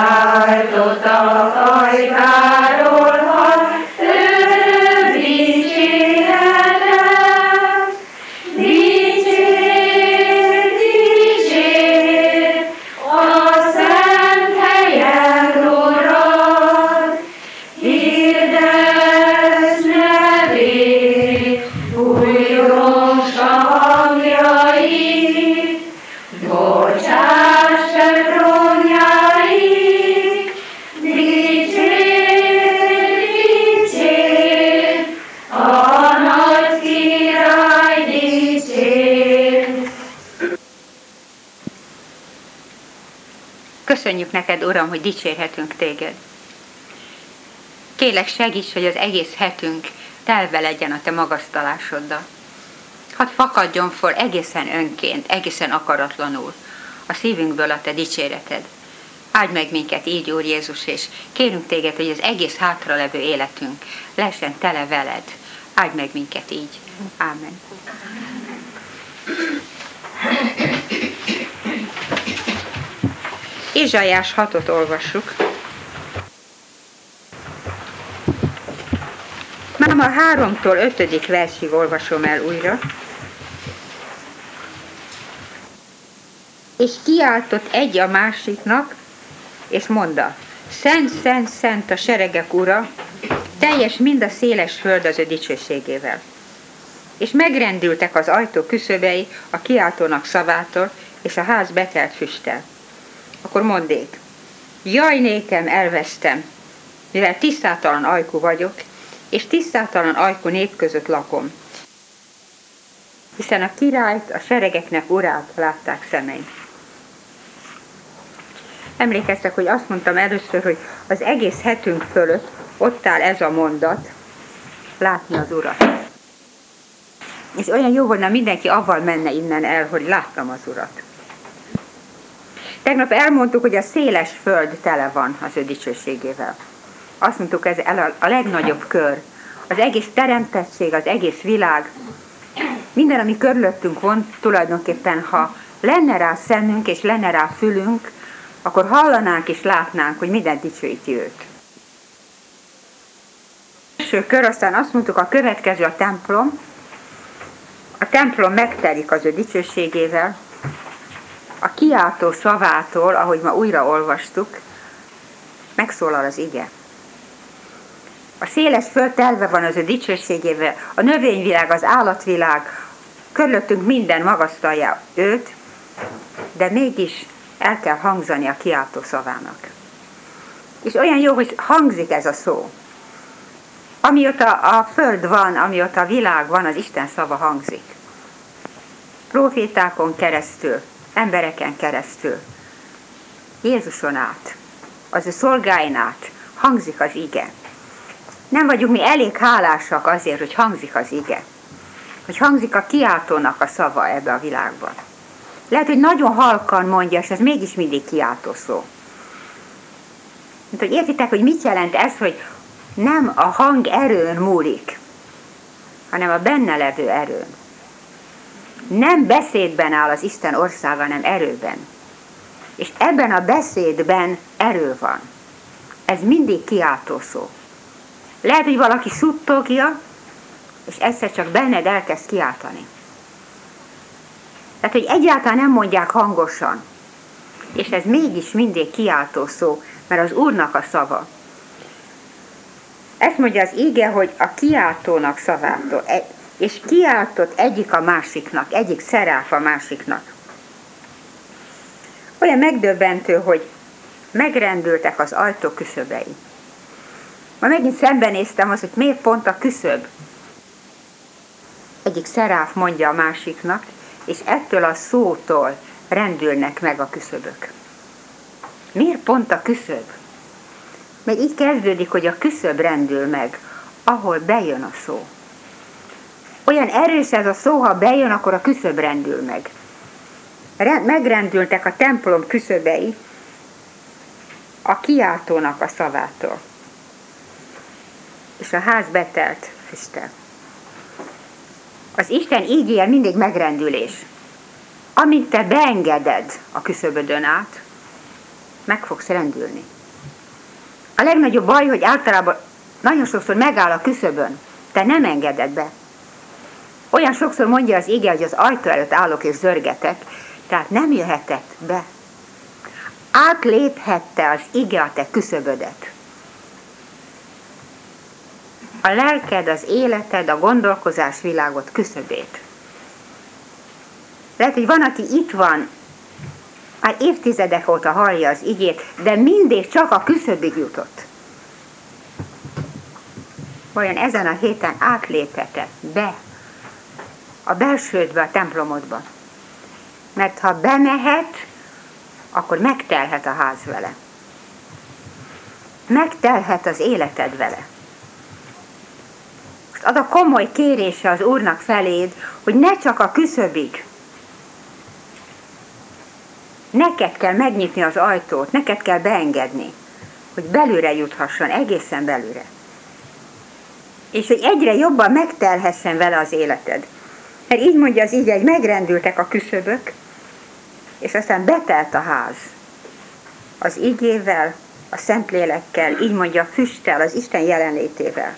váltottak ajkáról, hadd örök dicséretet. Dicsér, dicsér, a szent helyek Urat, hirdesd nevét, újongsa hangjait, bocsáss el trónjait, dicsér, dicsér, a nagy király dicsér. Köszönjük neked, Uram, hogy dicsérhetünk téged. Kérlek, segíts, hogy az egész hetünk telve legyen a te magasztalásoddal. Hadd fakadjon fel egészen önként, egészen akaratlanul a szívünkből a te dicséreted. Áldj meg minket így, Úr Jézus, és kérünk téged, hogy az egész hátralevő életünk lehessen tele veled. Áldj meg minket így. Ámen. Ézsaiás 6-ot olvassuk. Máma 3-tól 5. versig olvasom el újra. És kiáltott egy a másiknak, és mondta: Szent, szent, szent a seregek Ura, teljes mind a széles föld az ő dicsőségével. És megrendültek az ajtó küszöbei a kiáltónak szavától, és a ház betelt füsttel. Akkor mondék: Jaj nékem, elvesztem, mivel tisztátalan ajkú vagyok, és tisztátalan ajkú nép között lakom. Hiszen a királyt, a seregeknek urát látták szemeim. Emlékeztek, hogy azt mondtam először, hogy az egész hetünk fölött ott áll ez a mondat, látni az Urat. És olyan jó volna, mindenki avval menne innen el, hogy láttam az Urat. Tegnap elmondtuk, hogy a széles föld tele van az ő dicsőségével. Azt mondtuk, ez a legnagyobb kör. Az egész teremtettség, az egész világ, minden, ami körülöttünk van, tulajdonképpen, ha lenne rá szemünk és lenne rá fülünk, akkor hallanánk és látnánk, hogy minden dicsőíti őt. Első kör, aztán azt mondtuk, a következő a templom. A templom megtelik az ő dicsőségével. A kiáltó szavától, ahogy ma újra olvastuk, megszólal az ige. A széles föld telve van az ő dicsőségével, a növényvilág, az állatvilág, körülöttünk minden magasztalja őt, de mégis el kell hangzani a kiáltó szavának. És olyan jó, hogy hangzik ez a szó. Amióta a föld van, amióta a világ van, az Isten szava hangzik. Profétákon keresztül, embereken keresztül, Jézuson át, az ő szolgáin át hangzik az ige. Nem vagyunk mi elég hálásak azért, hogy hangzik az ige, hogy hangzik a kiáltónak a szava ebbe a világban. Lehet, hogy nagyon halkan mondja, és ez mégis mindig kiáltó szó. Mint hogy értitek, hogy mit jelent ez, hogy nem a hang erőn múlik, hanem a benne levő erőn. Nem beszédben áll az Isten országa, hanem erőben. És ebben a beszédben erő van. Ez mindig kiáltó szó. Lehet, hogy valaki suttogja, és egyszer csak benned elkezd kiáltani. Tehát, hogy egyáltalán nem mondják hangosan. És ez mégis mindig kiáltó szó, mert az Úrnak a szava. Ezt mondja az ige, hogy a kiáltónak szavától. És kiáltott egyik a másiknak, egyik szeráf a másiknak. Olyan megdöbbentő, hogy megrendültek az ajtó küszöbei. Ma megint szembenéztem azt, hogy miért pont a küszöb. Egyik szeráf mondja a másiknak, és ettől a szótól rendülnek meg a küszöbök. Miért pont a küszöb? Mert így kezdődik, hogy a küszöb rendül meg, ahol bejön a szó. Olyan erős ez a szó, ha bejön, akkor a küszöb rendül meg. Megrendültek a templom küszöbei a kiáltónak a szavától. És a ház betelt füsttel. Az Isten ígér mindig megrendülés. Amint te beengeded a küszöbödön át, meg fogsz rendülni. A legnagyobb baj, hogy általában nagyon sokszor megáll a küszöbön, te nem engeded be. Olyan sokszor mondja az ige, hogy az ajtó előtt állok és zörgetek, tehát nem jöhetett be. Átléphette az ige a te küszöbödet. A lelked, az életed, a gondolkozás világot küszöbét. Lehet, hogy van, aki itt van, már évtizedek óta hallja az igét, de mindig csak a küszöbig jutott. Vajon ezen a héten átléphet-e be a belsődbe, a templomodba? Mert ha bemehet, akkor megtelhet a ház vele. Megtelhet az életed vele. Most az a komoly kérése az Úrnak feléd, hogy ne csak a küszöbig. Neked kell megnyitni az ajtót, neked kell beengedni, hogy belülre juthasson, egészen belülre. És hogy egyre jobban megtelhessen vele az életed. Mert így mondja az ige, hogy megrendültek a küszöbök, és aztán betelt a ház. Az igével, a Szentlélekkel, így mondja a füsttel, az Isten jelenlétével.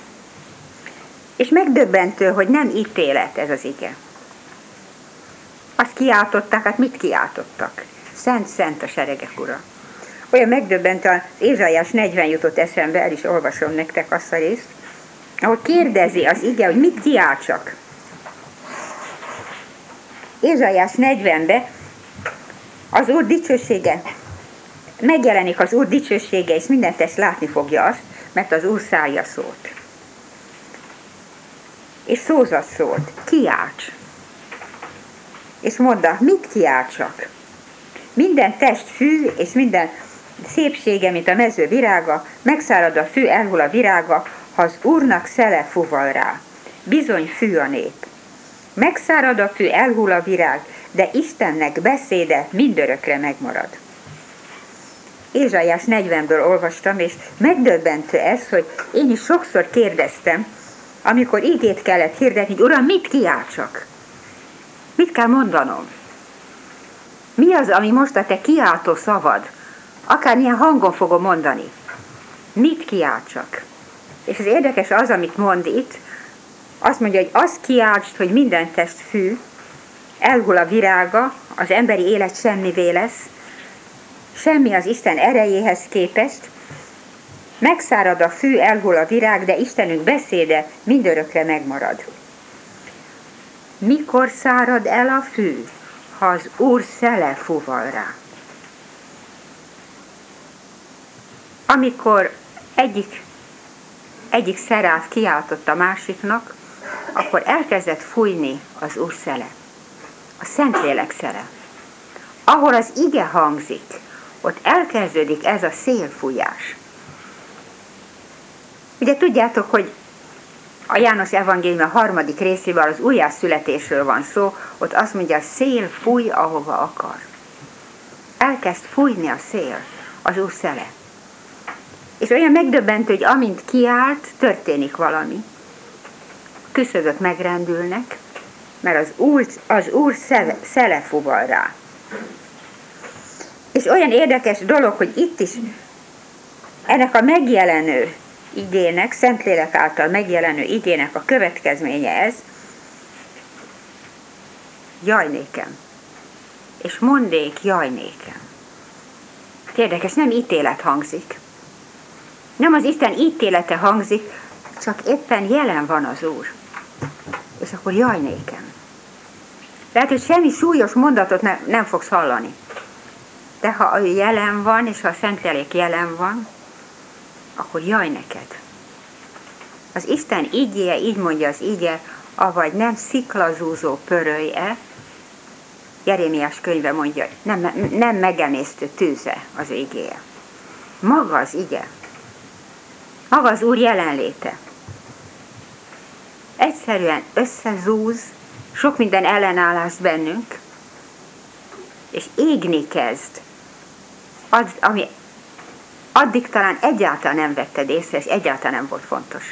És megdöbbentő, hogy nem ítélet ez az ige. Azt kiáltották, hát mit kiáltottak? Szent, szent a seregek ura. Olyan megdöbbentő, az Ézsaiás 40 jutott eszembe, el is olvasom nektek azt a részt, ahol kérdezi az ige, hogy mit kiáltsak. Ézsaiás 40-ben az Úr dicsősége, megjelenik az Úr dicsősége, és minden test látni fogja azt, mert az Úr szája szólt. És szózat szólt, kiálts. És mondta, mit kiáltsak? Minden test fű, és minden szépsége, mint a mező virága, megszárad a fű, elhull a virága, ha az Úrnak szele fuval rá. Bizony fű a nép. Megszárad a fű, elhull a virág, de Istennek beszéde mindörökre megmarad. Ézsaiás 40-ből olvastam, és megdöbbentő ez, hogy én is sokszor kérdeztem, amikor igét kellett hirdetni, hogy Uram, mit kiáltsak? Mit kell mondanom? Mi az, ami most a te kiáltó szavad? Akármilyen hangon fogom mondani. Mit kiáltsak? És az érdekes az, amit mond itt, azt mondja, hogy azt kiáltsd, hogy minden test fű, elhull a virága, az emberi élet semmivé lesz, semmi az Isten erejéhez képest, megszárad a fű, elhull a virág, de Istenünk beszéde mindörökre megmarad. Mikor szárad el a fű, ha az Úr szele fuval rá? Amikor egyik szeráf kiáltott a másiknak, akkor elkezdett fújni az Úr szele, a Szentlélek szele. Ahol az ige hangzik, ott elkezdődik ez a szélfújás. Ugye tudjátok, hogy a János evangélium a 3. részében az újjászületésről van szó, ott azt mondja, a szél fúj, ahova akar. Elkezd fújni a szél, az Úr szele. És olyan megdöbbentő, hogy amint kiált, történik valami. Küszöbök megrendülnek, mert az Úr szele fuval rá. És olyan érdekes dolog, hogy itt is ennek a megjelenő igének, Szentlélek által megjelenő igének a következménye ez, jaj nékem, és mondék jaj nékem. Érdekes, nem ítélet hangzik. Nem az Isten ítélete hangzik, csak éppen jelen van az Úr. És akkor jaj nékem. Lehet, hogy semmi súlyos mondatot nem fogsz hallani. De ha ő jelen van, és ha a Szentlélek jelen van, akkor jaj neked. Az Isten igéje, így mondja az ige, avagy nem sziklazúzó pörölye, Jeremiás könyve mondja, nem megemésztő tűze az igéje. Maga az ige. Maga az Úr jelenléte. Egyszerűen összezúz, sok minden ellenállás bennünk, és égni kezd. Az, ami addig talán egyáltalán nem vetted észre, és egyáltalán nem volt fontos.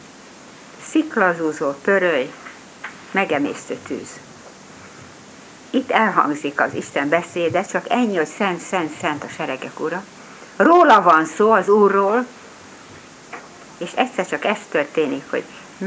Sziklazúzó pöröly, megemésztő tűz. itt elhangzik az Isten beszéde, csak ennyi, hogy szent, szent, szent a seregek ura. Róla van szó, az Úrról, és egyszer csak ez történik, hogy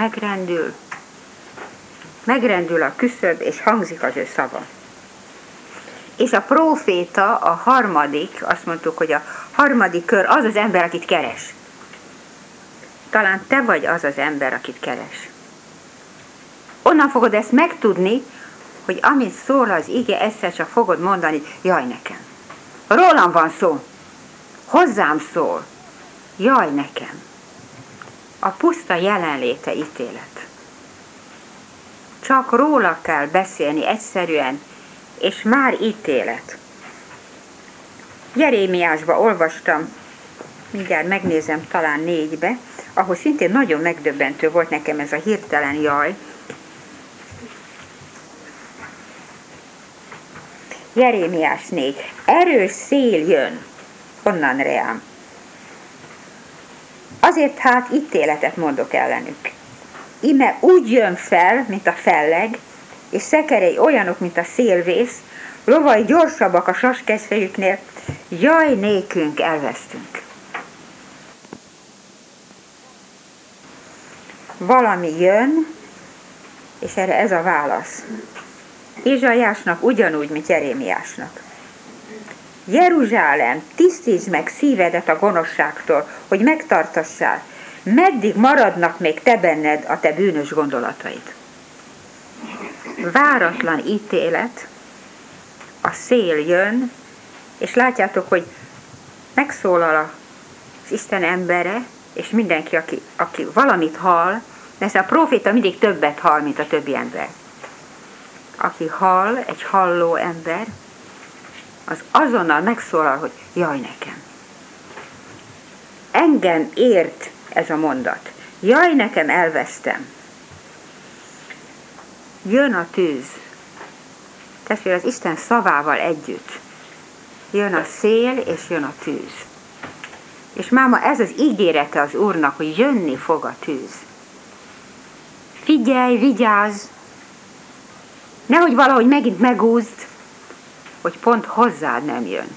megrendül a küszöb, és hangzik az ő szava. És a próféta a harmadik, azt mondtuk, hogy a harmadik kör az az ember, akit keres. Talán te vagy az az ember, akit keres. Onnan fogod ezt megtudni, hogy amit szól az ige, egyszer csak fogod mondani, jaj nekem. Rólam van szó. Hozzám szól. Jaj nekem. A puszta jelenléte ítélet. Csak róla kell beszélni egyszerűen, és már ítélet. Jerémiásba olvastam, mindjárt megnézem, talán 4-be, ahol szintén nagyon megdöbbentő volt nekem ez a hirtelen jaj. Jerémiás 4. Erős szél jön, onnan reám. Azért hát ítéletet mondok ellenük. Ime úgy jön fel, mint a felleg, és szekerei olyanok, mint a szélvész, lovai gyorsabbak a saskeszfejüknél, jaj nékünk, elvesztünk. Valami jön, és erre ez a válasz. Ézsaiásnak ugyanúgy, mint Jerémiásnak. Jeruzsálem, tisztítsd meg szívedet a gonoszságtól, hogy megtartassál. Meddig maradnak még te benned a te bűnös gondolataid? Váratlan ítélet, a szél jön, és látjátok, hogy megszólal az Isten embere, és mindenki, aki valamit hall, mert a próféta mindig többet hall, mint a többi ember. Aki hall, egy halló ember, az azonnal megszólal, hogy jaj nekem. Engem ért ez a mondat. Jaj nekem, elvesztem. Jön a tűz. Testvére, az Isten szavával együtt. Jön a szél, és jön a tűz. És máma ez az ígérete az Úrnak, hogy jönni fog a tűz. Figyelj, vigyázz! Nehogy valahogy megint megúzd, hogy pont hozzád nem jön.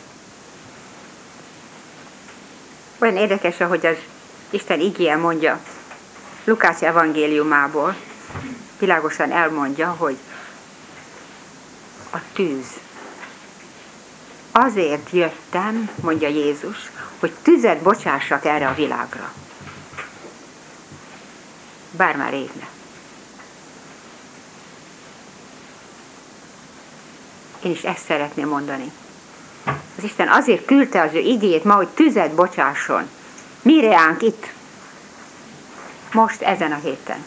Olyan érdekes, ahogy az Isten igéje mondja Lukács evangéliumából, világosan elmondja, hogy a tűz. Azért jöttem, mondja Jézus, hogy tüzet bocsássak erre a világra. Bár már égne. Én is ezt szeretném mondani. Az Isten azért küldte az ő igéjét ma, hogy tüzet bocsásson. Mire állunk itt? Most ezen a héten.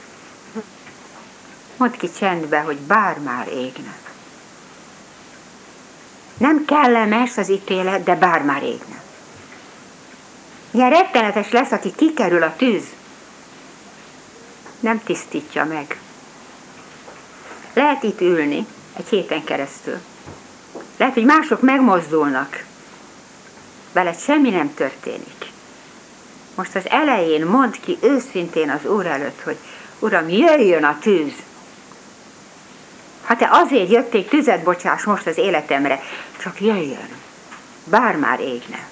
Mondd ki csendbe, hogy bár már égne. Nem kellemes az ítélet, de bár már égne. Milyen rettenetes lesz, aki kikerül a tűz. Nem tisztítja meg. Lehet itt ülni egy héten keresztül. Lehet, hogy mások megmozdulnak. Veled semmi nem történik. Most az elején mondd ki őszintén az Úr előtt, hogy Uram, jöjjön a tűz. Ha te azért jöttél, tüzet bocsáss most az életemre, csak jöjjön. Bár már égne.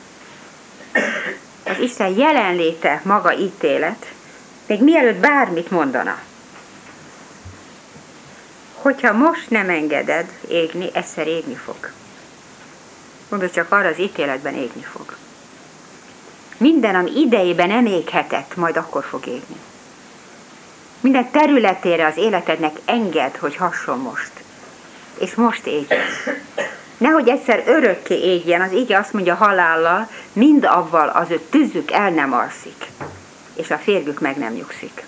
Az Isten jelenléte maga ítélet, még mielőtt bármit mondana. Hogyha most nem engeded égni, egyszer égni fog. Gondolj csak arra, az ítéletben égni fog. Minden, ami idejében nem éghetett, majd akkor fog égni. Minden területére az életednek engedd, hogy hasson most. És most égjen. Nehogy egyszer örökké égjen, az ige azt mondja, halállal, mind avval az ő tüzük el nem alszik, és a férgük meg nem nyugszik.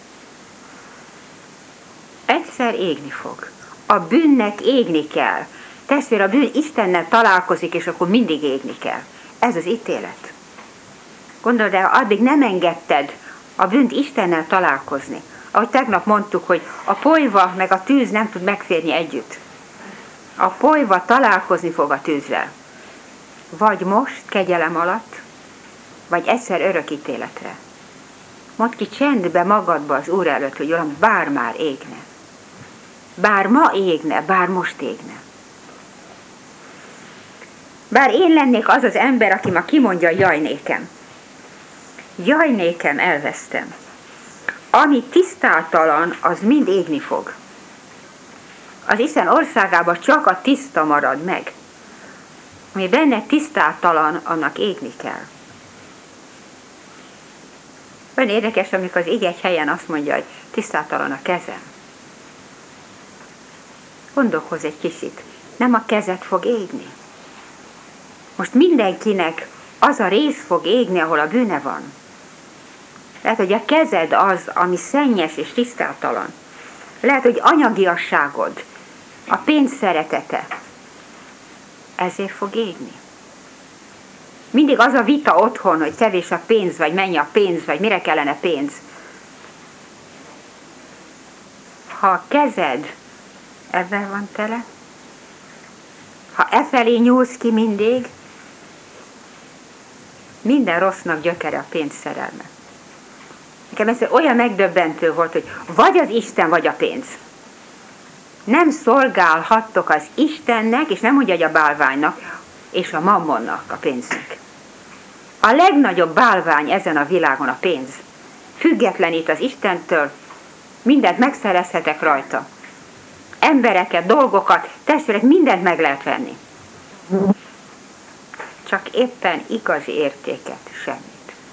Egyszer égni fog. A bűnnek égni kell. Testvér, a bűn Istennel találkozik, és akkor mindig égni kell. Ez az ítélet. Gondold, de addig nem engedted a bűnt Istennel találkozni. Ahogy tegnap mondtuk, hogy a polyva meg a tűz nem tud megférni együtt. A polyva találkozni fog a tűzzel. Vagy most, kegyelem alatt, vagy egyszer örök ítéletre. Mondd ki csendbe magadba az Úr előtt, hogy Uram, bár már égne. Bár ma égne, bár most égne. Bár én lennék az az ember, aki ma kimondja, jaj nékem. Jaj nékem, elvesztem. Ami tisztátalan, az mind égni fog. Az Isten országában csak a tiszta marad meg. Ami benne tisztátalan, annak égni kell. Olyan érdekes, amikor az ige egy helyen azt mondja, hogy tisztátalan a kezem. Gondolkozz egy kicsit, nem a kezed fog égni. Most mindenkinek az a rész fog égni, ahol a bűne van. Lehet, hogy a kezed az, ami szennyes és tisztátalan. Lehet, hogy anyagiasságod, a pénz szeretete, ezért fog égni. Mindig az a vita otthon, hogy kevés a pénz, vagy mennyi a pénz, vagy mire kellene pénz. Ha a kezed ebben van tele, ha efelé nyúlsz ki mindig, minden rossznak gyökere a pénz szerelme. Nekem ez olyan megdöbbentő volt, hogy vagy az Isten, vagy a pénz. Nem szolgálhattok az Istennek, és nem mondja, hogy a bálványnak, és a mammonnak, a pénznek. A legnagyobb bálvány ezen a világon a pénz. Függetlenít az Istentől, mindent megszerezhetek rajta. Embereket, dolgokat, testvérek, mindent meg lehet venni. Csak éppen igazi értéket, semmit.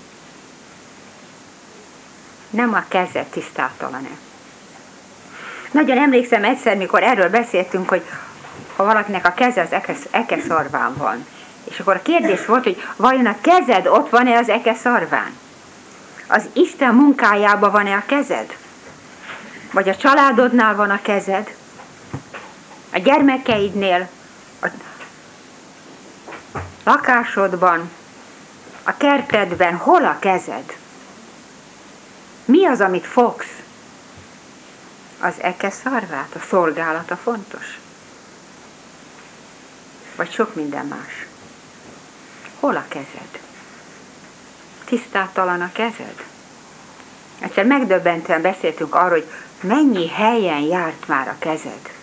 Nem a kezed tisztátalan-e. Nagyon emlékszem egyszer, mikor erről beszéltünk, hogy ha valakinek a keze az ekeszarván van. És akkor a kérdés volt, hogy vajon a kezed ott van-e az ekeszarván? Az Isten munkájában van-e a kezed? Vagy a családodnál van a kezed? A gyermekeidnél? A lakásodban? A kertedben? Hol a kezed? Mi az, amit fogsz? Az ekeszarvát, a szolgálata fontos? Vagy sok minden más? Hol a kezed? Tisztátalan a kezed? Egyszer megdöbbentően beszéltünk arról, hogy mennyi helyen járt már a kezed.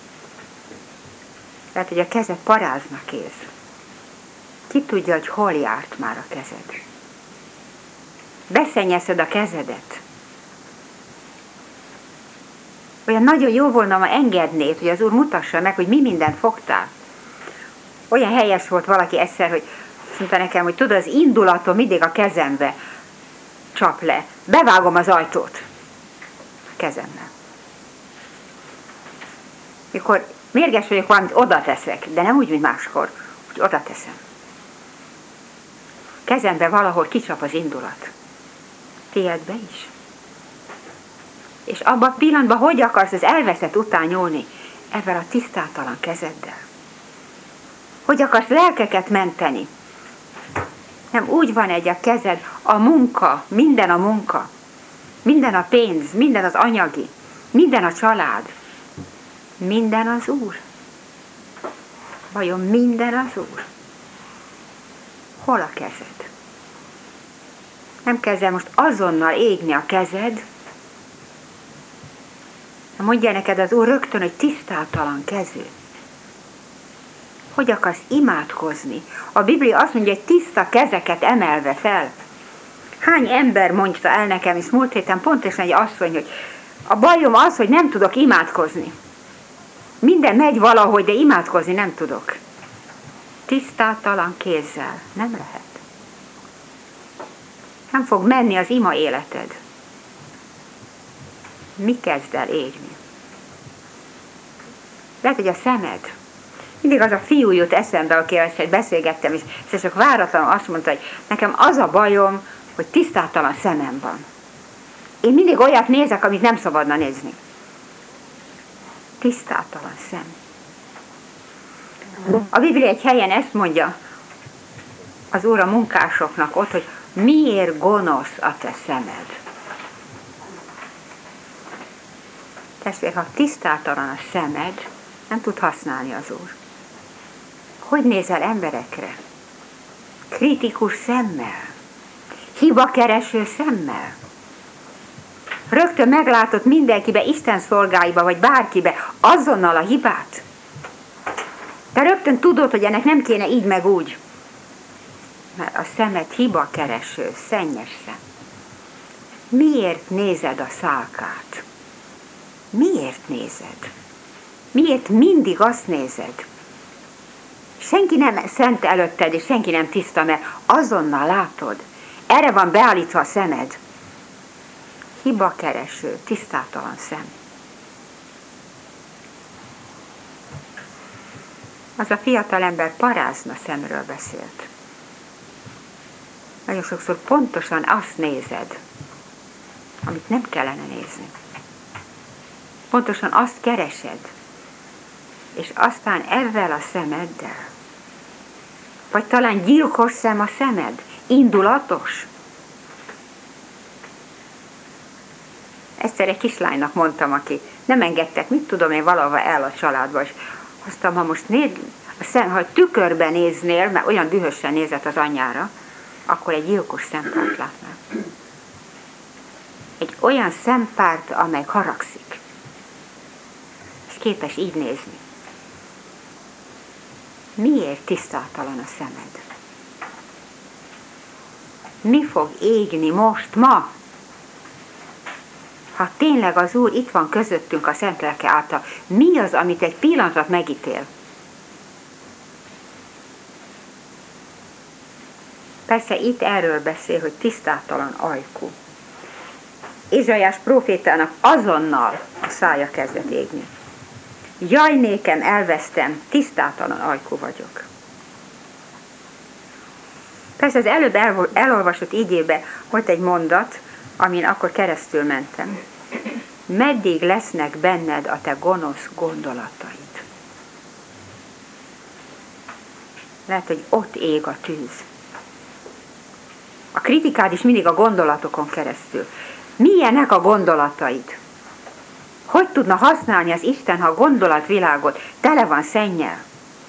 Lehet, hogy a kezed parázna kéz. Ki tudja, hogy hol járt már a kezed? Beszennyezed a kezedet. Olyan nagyon jó volna, ma engednéd, hogy az Úr mutassa meg, hogy mi mindent fogtál. Olyan helyes volt valaki egyszer, hogy azt mondta nekem, hogy tudod, az indulatom mindig a kezembe csap le. Bevágom az ajtót a kezemmel. Mikor mérges vagyok, valamit oda teszek, de nem úgy, mint máskor, hogy oda teszem. Kezembe valahol kicsap az indulat. Tiédbe is. És abban a pillanatban hogy akarsz az elveszett után nyúlni? Ezzel a tisztátalan kezeddel. Hogy akarsz lelkeket menteni? Nem, úgy van egy a kezed, a munka, minden a munka, minden a pénz, minden az anyagi, minden a család, minden az Úr. Vajon minden az Úr? Hol a kezed? Nem kezd most azonnal égni a kezed, mondja neked az Úr rögtön, hogy tisztátalan kezű. Hogy akarsz imádkozni? A Biblia azt mondja, hogy tiszta kezeket emelve fel. Hány ember mondta el nekem, és múlt héten pontosan egy asszony, hogy a bajom az, hogy nem tudok imádkozni. Minden megy valahogy, de imádkozni nem tudok. Tisztátalan kézzel nem lehet. Nem fog menni az ima életed. Mi kezd el égni? Lehet, hogy a szemed. Mindig az a fiú jut eszembe, akivel beszélgettem, és csak váratlanul azt mondta, hogy nekem az a bajom, hogy tisztátalan szemem van. Én mindig olyat nézek, amit nem szabadna nézni. Tisztátalan szem. A Biblia egy helyen ezt mondja az Úr a munkásoknak ott, hogy miért gonosz a te szemed. Testvér, ha tisztátalan a szemed, nem tud használni az Úr. Hogy nézel emberekre? Kritikus szemmel? Hibakereső szemmel? Rögtön meglátott mindenkibe, Isten szolgáiba, vagy bárkibe azonnal a hibát. Te rögtön tudod, hogy ennek nem kéne így meg úgy. Mert a szemed hibakereső, szennyes szem. Miért nézed a szálkát? Miért nézed? Miért mindig azt nézed? Senki nem szent előtted, és senki nem tiszta, mert azonnal látod. Erre van beállítva a szemed. Hibakereső, tisztátalan szem. Az a fiatalember parázna szemről beszélt. Nagyon sokszor pontosan azt nézed, amit nem kellene nézni. Pontosan azt keresed, és aztán ezzel a szemeddel, vagy talán gyilkos szem a szemed, indulatos. Egyszer egy kislánynak mondtam, aki nem engedtek, mit tudom én, valahova el a családba, és aztán, ha most ha tükörbe néznél, mert olyan dühösen nézett az anyjára, akkor egy gyilkos szempárt látnál. Egy olyan szempárt, amely haragszik, és képes így nézni. Miért tisztátalan a szemed? Mi fog égni most, ma? Ha tényleg az Úr itt van közöttünk a Szent Lelke által, mi az, amit egy pillanatra megítél? Persze itt erről beszél, hogy tisztátalan ajkú. Ézsaiás prófétának azonnal a szája kezdett égni. Jaj, nékem, elvesztem, tisztátalan ajkú vagyok. Persze az előbb elolvasott igébe volt egy mondat, amin akkor keresztül mentem. Meddig lesznek benned a te gonosz gondolataid? Lehet, hogy ott ég a tűz. A kritikád is mindig a gondolatokon keresztül. Milyenek a gondolataid? Hogy tudna használni az Isten, ha a gondolatvilágot tele van szennyel?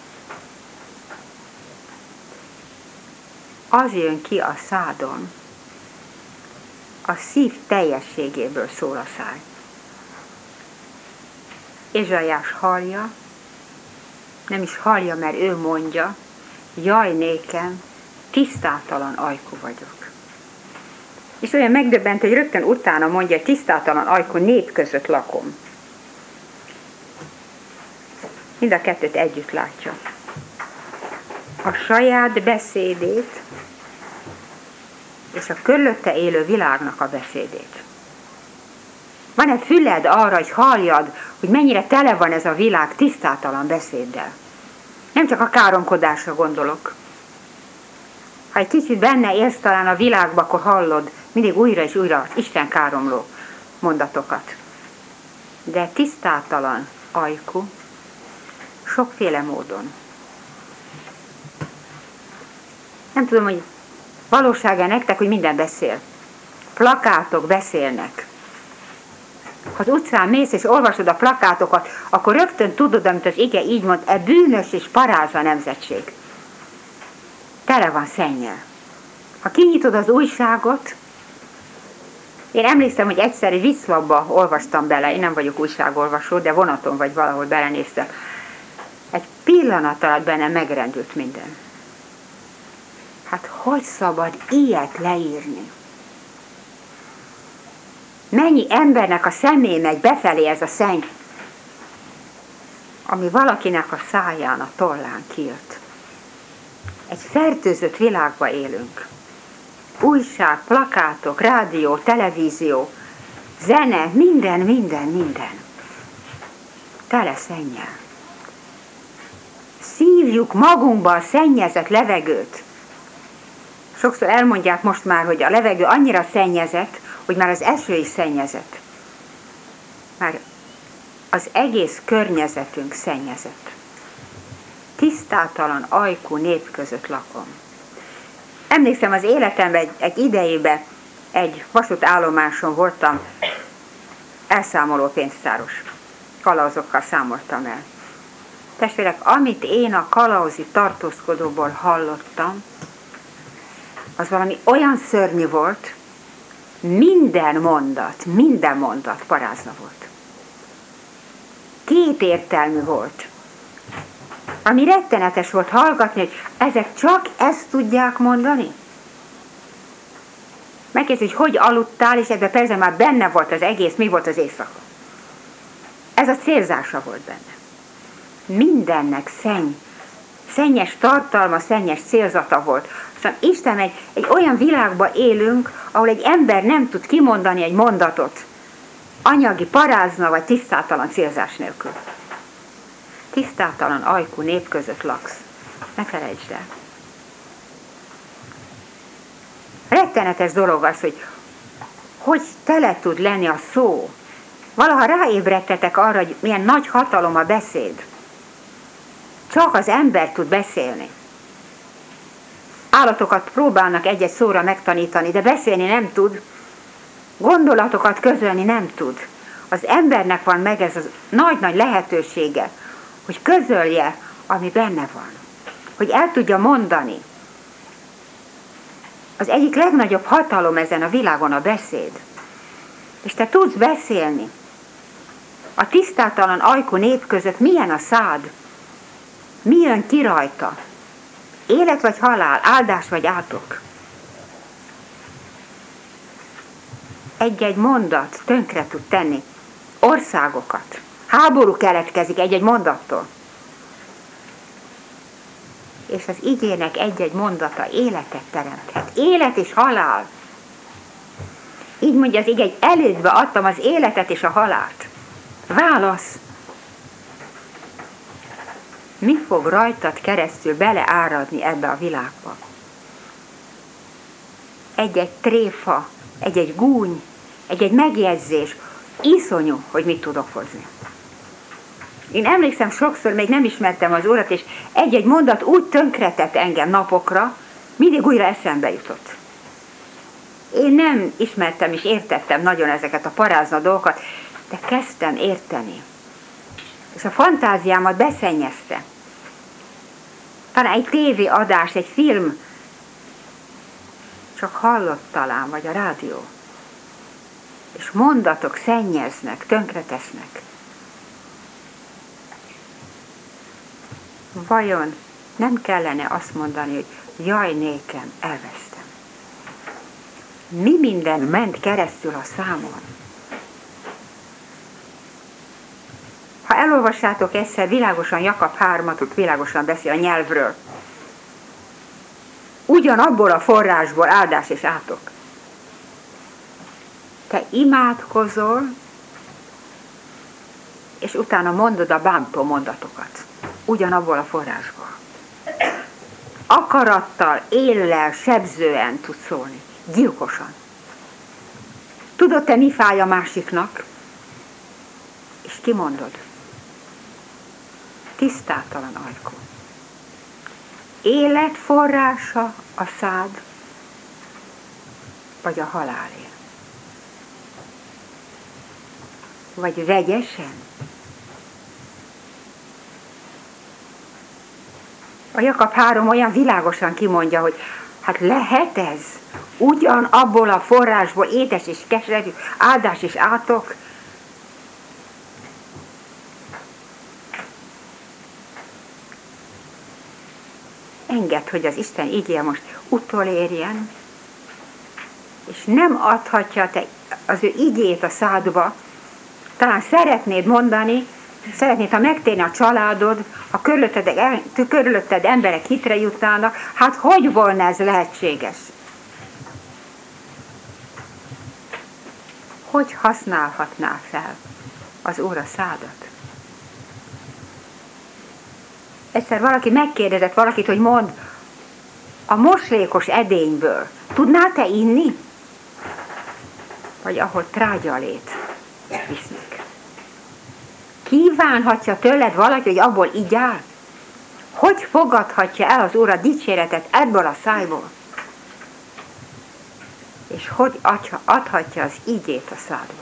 Az jön ki a szádon, a szív teljességéből szól a száj. Ézsaiás hallja, nem is hallja, mert ő mondja, jaj nékem, tisztátalan ajkú vagyok. És olyan megdöbbent, hogy rögtön utána mondja, hogy tisztátalan ajkú nép között lakom. Mind a kettőt együtt látja. A saját beszédét és a körülötte élő világnak a beszédét. Van egy füled arra, hogy halljad, hogy mennyire tele van ez a világ tisztátalan beszéddel. Nem csak a káromkodásra gondolok. Ha egy kicsit benne élsz talán a világba, akkor hallod mindig újra és újra az Isten káromló mondatokat. De tisztátalan ajkú sokféle módon. Nem tudom, hogy valósága nektek, hogy minden beszél. Plakátok beszélnek. Ha az utcán mész és olvasod a plakátokat, akkor rögtön tudod, amit az ige így mond, e bűnös és paráz a nemzetség. Tele van szennyel. Ha kinyitod az újságot, én emlékszem, hogy egyszer egy vicclapba olvastam bele, én nem vagyok újságolvasó, de vonaton vagy valahol belenéztem. Egy pillanat alatt bennem megrendült minden. Hát hogy szabad ilyet leírni? Mennyi embernek a szemé megy befelé ez a szenny, ami valakinek a száján, a tollán kijött. Egy fertőzött világba élünk. Újság, plakátok, rádió, televízió, zene, minden. Tele szennyel. Szívjuk magunkba a szennyezett levegőt. Sokszor elmondják most már, hogy a levegő annyira szennyezett, hogy már az eső is szennyezett. Már az egész környezetünk szennyezett. Tisztátalan ajkú nép között lakom. Emlékszem, az életemben egy idejében egy vasútállomáson voltam, elszámoló pénztáros. Kalauzokkal számoltam el. Testvérek, amit én a kalauzi tartózkodóból hallottam, az valami olyan szörnyű volt, minden mondat parázna volt. Kétértelmű volt. Ami rettenetes volt hallgatni, hogy ezek csak ezt tudják mondani. Megkérdezi, hogy aludtál, és ebben persze már benne volt az egész, mi volt az éjszaka. Ez a célzása volt benne. Mindennek szennyes tartalma, szennyes célzata volt. Aztán Isten egy olyan világban élünk, ahol egy ember nem tud kimondani egy mondatot anyagi parázna vagy tisztátalan célzás nélkül. Tisztátalan ajkú nép között laksz. Ne felejtsd el. Rettenetes dolog az, hogy tele tud lenni a szó. Valaha ráébredtetek arra, hogy milyen nagy hatalom a beszéd. Csak az ember tud beszélni. Állatokat próbálnak egy-egy szóra megtanítani, de beszélni nem tud. Gondolatokat közölni nem tud. Az embernek van meg ez a nagy-nagy lehetősége, hogy közölje, ami benne van. Hogy el tudja mondani. Az egyik legnagyobb hatalom ezen a világon a beszéd. És te tudsz beszélni. A tisztátalan ajkú nép között milyen a szád? Mi jön ki rajta? Élet vagy halál, áldás vagy átok? Egy-egy mondat tönkre tud tenni országokat. Háború keletkezik egy-egy mondattól. És az igének egy-egy mondata életet teremthet. Élet és halál. Így mondja az ige, hogy elődbe adtam az életet és a halált. Válasz. Mi fog rajtad keresztül beleáradni ebbe a világba? Egy-egy tréfa, egy-egy gúny, egy-egy megjegyzés. Iszonyú, hogy mit tudok hozni. Én emlékszem, sokszor még nem ismertem az Urat, és egy-egy mondat úgy tönkretett engem napokra, mindig újra eszembe jutott. Én nem ismertem és értettem nagyon ezeket a parázna dolgokat, de kezdtem érteni. És a fantáziámat beszennyezte. Talán egy tévéadás, egy film, csak hallott talán, vagy a rádió. És mondatok szennyeznek, tönkretesznek. Vajon nem kellene azt mondani, hogy jaj, nékem, elvesztem. Mi minden ment keresztül a számon? Ha elolvassátok egyszer, világosan Jakab 3-at, világosan beszél a nyelvről. Ugyanabból a forrásból áldás és átok. Te imádkozol, és utána mondod a bántó mondatokat. Ugyanabból a forrásból. Akarattal, éllel, sebzően tudsz szólni. Gyilkosan. Tudod te, mi fáj a másiknak? És kimondod. Tisztátalan ajkú. Élet forrása a szád, vagy a halálé? Vagy vegyesen? A Jakab 3 olyan világosan kimondja, hogy hát lehet ez? Ugyanabból a forrásból édes és keserű, áldás és átok? Engedd, hogy az Isten igéje most utolérjen, és nem adhatja te az ő igét a szádba. Talán szeretnéd mondani, szeretnéd, ha megtérne a családod, a körülötted emberek hitre jutnának, hát hogy volna ez lehetséges? Hogy használhatná fel az Úr a szádat? Egyszer valaki megkérdezett valakit, hogy mondd, a moslékos edényből tudnál te inni? Vagy ahol trágyalét visznek. Kívánhatja tőled valaki, hogy abból igyál? Hogy fogadhatja el az Úr a dicséretet ebből a szájból? És hogy adhatja az igét a szádba?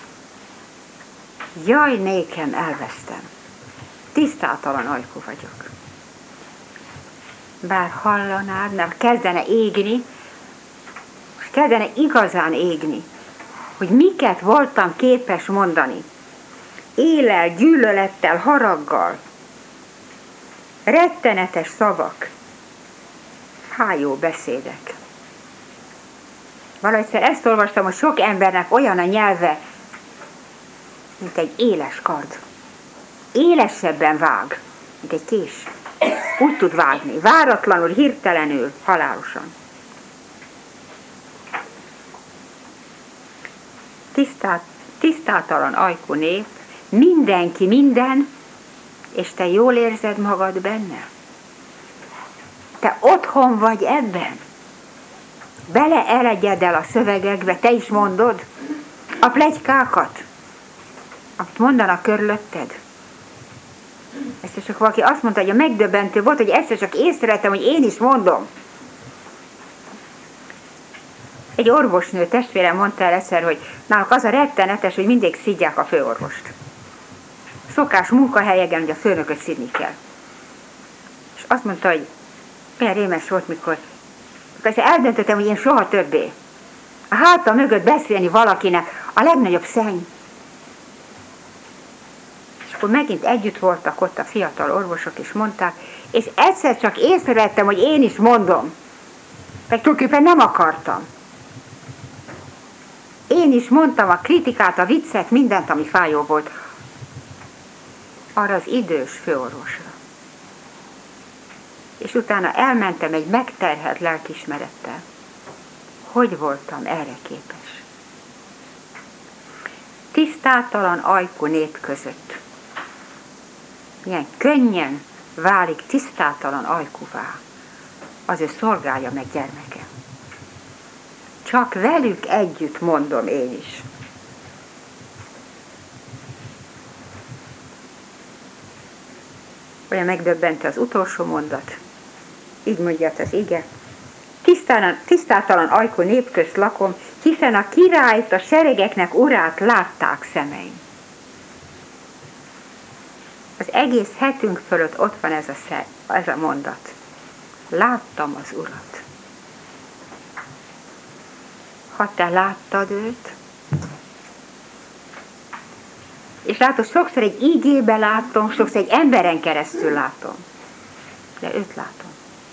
Jaj, nékem, elvesztem. Tisztátalan ajkú vagyok. Bár hallanád, nem kezdene égni, és kezdene igazán égni, hogy miket voltam képes mondani. Éllel, gyűlölettel, haraggal, rettenetes szavak, hájó beszédek. Valahogy ezt olvastam, hogy sok embernek olyan a nyelve, mint egy éles kard. Élesebben vág, mint egy kés. Úgy tud vágni, váratlanul, hirtelenül, halálosan. Tisztátalan ajkú nép, mindenki minden, és te jól érzed magad benne? Te otthon vagy ebben? Beleelegyed el a szövegekbe, te is mondod a pletykákat, amit mondanak körülötted. Egyszer csak valaki azt mondta, hogy a megdöbbentő volt, hogy egyszer csak észrevettem, hogy én is mondom. Egy orvosnő testvérem mondta el egyszer, hogy náluk az a rettenetes, hogy mindig szidják a főorvost. Szokás munkahelyeken, hogy a főnököt szidni kell. És azt mondta, hogy milyen rémes volt, mikor eldöntöttem, hogy én soha többé. A háta mögött beszélni valakinek a legnagyobb szenny. És akkor megint együtt voltak ott a fiatal orvosok, és mondták, és egyszer csak észrevettem, hogy én is mondom. Meg tulajdonképpen nem akartam. Én is mondtam a kritikát, a viccet, mindent, ami fájó volt. Arra az idős főorvosra. És utána elmentem egy megterhelt lelkiismerettel. Hogy voltam erre képes? Tisztátalan ajkú nép között. Milyen könnyen válik tisztátalan ajkúvá az ő szolgálja meg gyermeke. Csak velük együtt mondom én is. Olyan megdöbbentő az utolsó mondat. Így mondja az ige. Tisztátalan ajkú nép közt lakom, hiszen a királyt, a seregeknek urát látták szemeim. Az egész hetünk fölött ott van ez a mondat. Láttam az Urat. Ha te láttad őt, és látod, sokszor egy igébe látom, sokszor egy emberen keresztül látom, de őt látom.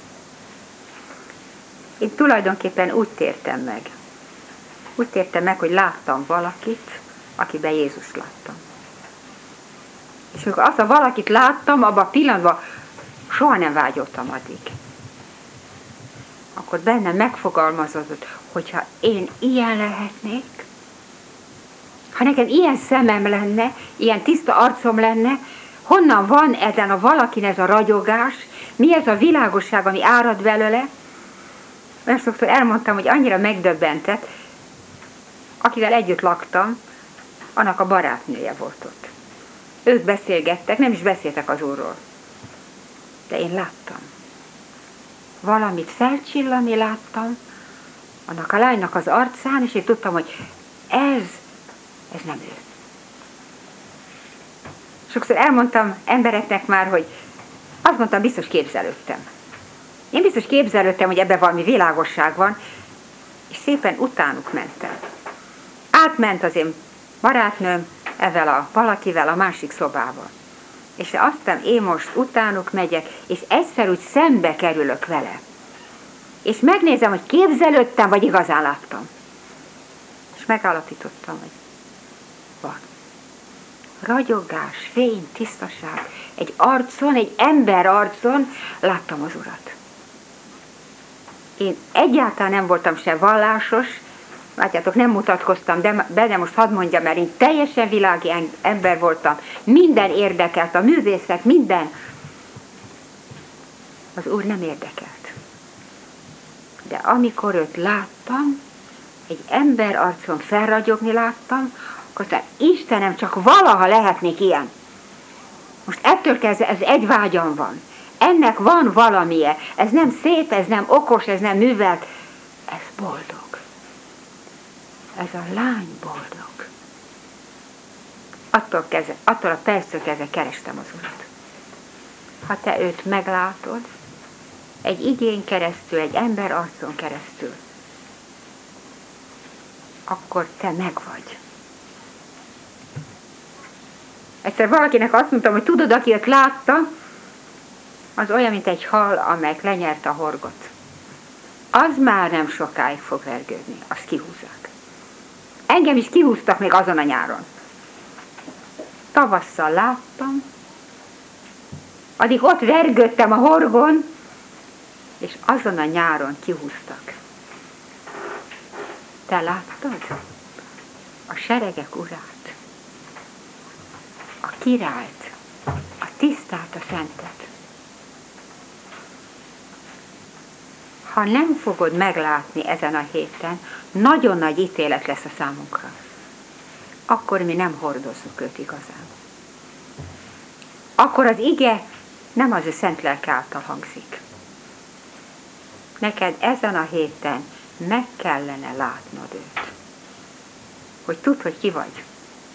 Én tulajdonképpen úgy tértem meg. Úgy tértem meg, hogy láttam valakit, akiben Jézust láttam. És amikor azt a valakit láttam, abban a pillanatban soha nem vágyottam addig. Akkor bennem megfogalmazódott, hogyha én ilyen lehetnék, ha nekem ilyen szemem lenne, ilyen tiszta arcom lenne, honnan van ezen a valakin ez a ragyogás, mi ez a világosság, ami árad belőle? Olyan sokszor elmondtam, hogy annyira megdöbbentett, akivel együtt laktam, annak a barátnője volt ott. Ők beszélgettek, nem is beszéltek az Úrról. De én láttam. Valamit felcsillani láttam, annak a lánynak az arcán, és én tudtam, hogy ez nem ő. Sokszor elmondtam embereknek már, hogy azt mondtam, biztos képzelődtem. Én biztos képzelődtem, hogy ebben valami világosság van, és szépen utánuk mentem. Átment az én barátnőm ezzel a valakivel a másik szobába. És aztán én most utánuk megyek, és egyszer úgy szembe kerülök vele. És megnézem, hogy képzelődtem, vagy igazán láttam. És megállapítottam, hogy van. Ragyogás, fény, tisztaság. Egy arcon, egy ember arcon láttam az Urat. Én egyáltalán nem voltam se vallásos, látjátok, nem mutatkoztam de most hadd mondjam, mert én teljesen világi ember voltam. Minden érdekelt, a művészet, minden. Az Úr nem érdekelt. De amikor őt láttam, egy ember arcon felragyogni láttam, akkor aztán Istenem, csak valaha lehetnék ilyen. Most ettől kezdve ez egy vágyam van. Ennek van valamije. Ez nem szép, ez nem okos, ez nem művelt. Ez boldog. Ez a lány boldog. Attól a perctől kezdve kerestem az Urat. Ha te őt meglátod, egy igén keresztül, egy ember arcon keresztül, akkor te megvagy. Egyszer valakinek azt mondtam, hogy tudod, aki őt látta, az olyan, mint egy hal, amelyik lenyerte a horgot. Az már nem sokáig fog vergődni, azt kihúzzák. Engem is kihúztak még azon a nyáron. Tavasszal láttam, addig ott vergődtem a horgon, és azon a nyáron kihúztak. Te láttad a seregek urát, a királyt, a tisztát, a szentet. Ha nem fogod meglátni ezen a héten, nagyon nagy ítélet lesz a számunkra. Akkor mi nem hordozzuk őt igazán. Akkor az ige nem az ő szent lelke által hangzik. Neked ezen a héten meg kellene látnod őt. Hogy tudd, hogy ki vagy.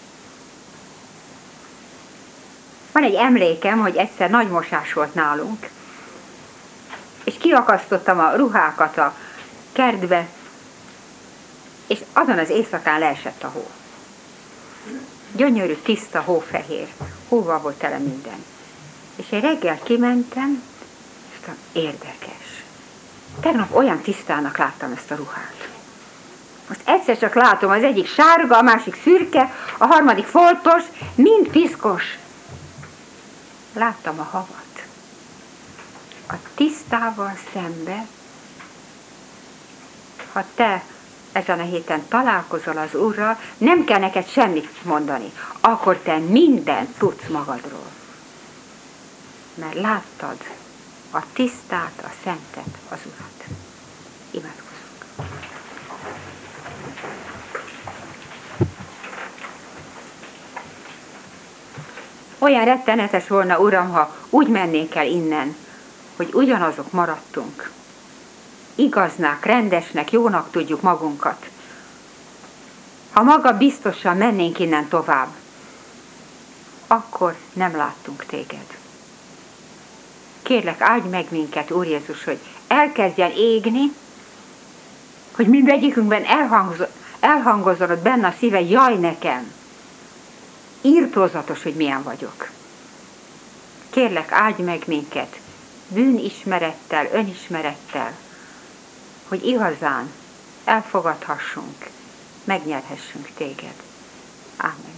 Van egy emlékem, hogy egyszer nagy mosás volt nálunk, és kiakasztottam a ruhákat a kertbe, és azon az éjszakán leesett a hó. Gyönyörű, tiszta, hófehér. Hóval volt tele minden. És én reggel kimentem, és mondtam, érdekes. Tegnap olyan tisztának láttam ezt a ruhát. Most egyszer csak látom, az egyik sárga, a másik szürke, a harmadik foltos, mind piszkos. Láttam a havat. A tisztával szembe, ha te ezen a héten találkozol az Úrral, nem kell neked semmit mondani, akkor te mindent tudsz magadról. Mert láttad a tisztát, a szentet, az Urat. Imádkozzunk. Olyan rettenetes volna, Uram, ha úgy mennénk el innen, hogy ugyanazok maradtunk. Igaznak, rendesnek, jónak tudjuk magunkat. Ha maga biztosan mennénk innen tovább, akkor nem láttunk téged. Kérlek, áldj meg minket, Úr Jézus, hogy elkezdjen égni, hogy mindegyikünkben elhangozzon ott benne a szíve, jaj nekem, írtózatos, hogy milyen vagyok. Kérlek, áldj meg minket bűnismerettel, önismerettel, hogy igazán elfogadhassunk, megnyerhessünk téged. Ámen.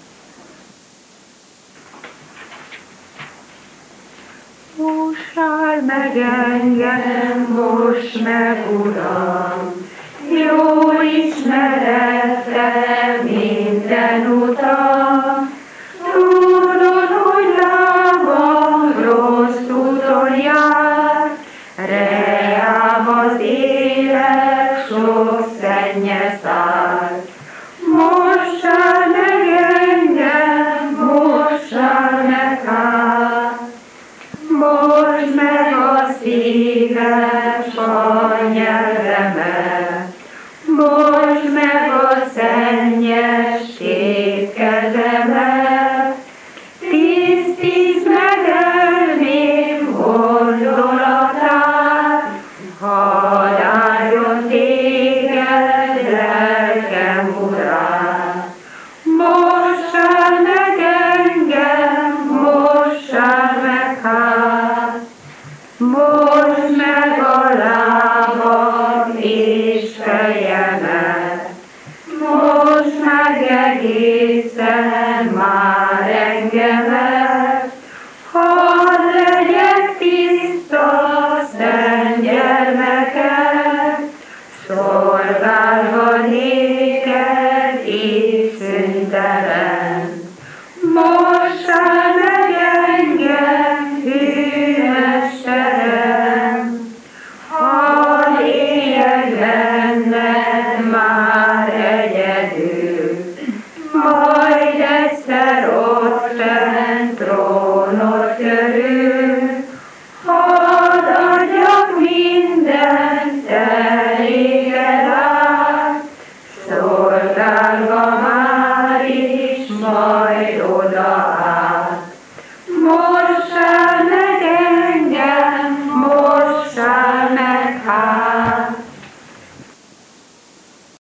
Mossál meg engem, moss meg, Uram, jó ismerettel minden utam. Tudod, hogy lábam rossz úton jár, reám az élet sok szennyes szár. Mossál meg engem, mossál meg át, mosd meg a szíves a nyelvemet, mosd meg a szennyes két kezemet, tisztítsd meg elmém gondolatát, hadd álljon téged lelkem urát. Mossál meg engem, mossál meg hát, mosd meg a lábam és fejemet, mosd meg egészen már engemet, hadd legyek tiszta, szent gyermeked, szolgálva